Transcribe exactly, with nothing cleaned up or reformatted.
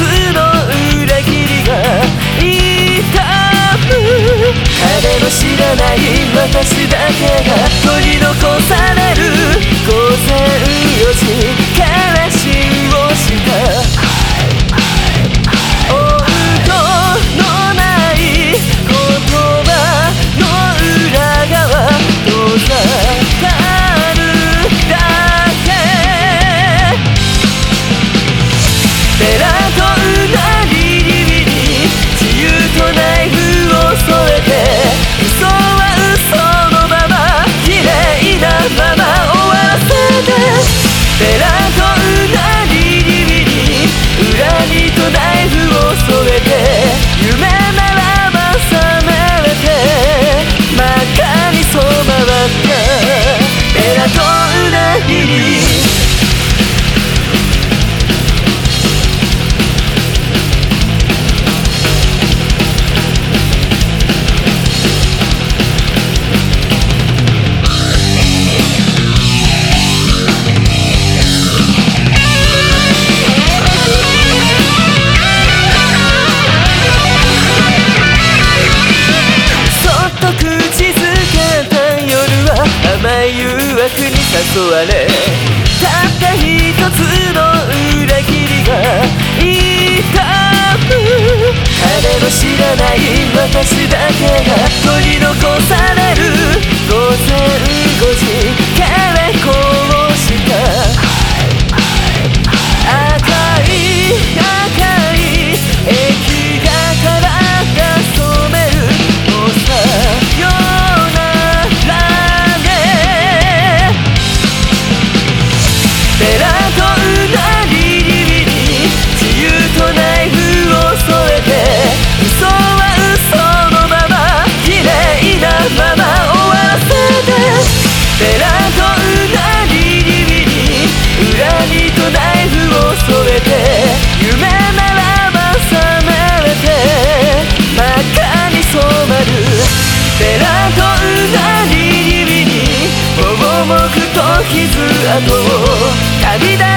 の裏切りが痛む。誰も知らない私だけが取り残される午前よじから信をした本当のない言葉の裏側遠ざかるだけ。ベラとうなぎりに自由とナイフを添えて、嘘は嘘のまま綺麗なまま終わらせて。ベラとうなぎりに裏にとナイフを添えて、夢ならば覚めれて真っ赤に染まったベラとうなぎり。甘い誘惑に誘われ、たった一つの裏切りが痛む。誰も知らない私だけが取り残される午前ごじからこうした赤い赤い液が体染めるおさよベラとうなぎりに自由とナイフを添えて、嘘は嘘のまま綺麗なまま終わらせて。ベラとうなぎりに裏にとナイフを添えて、夢ならば覚めれて真っ赤に染まるベラとうなぎりに盲目と傷跡を旅立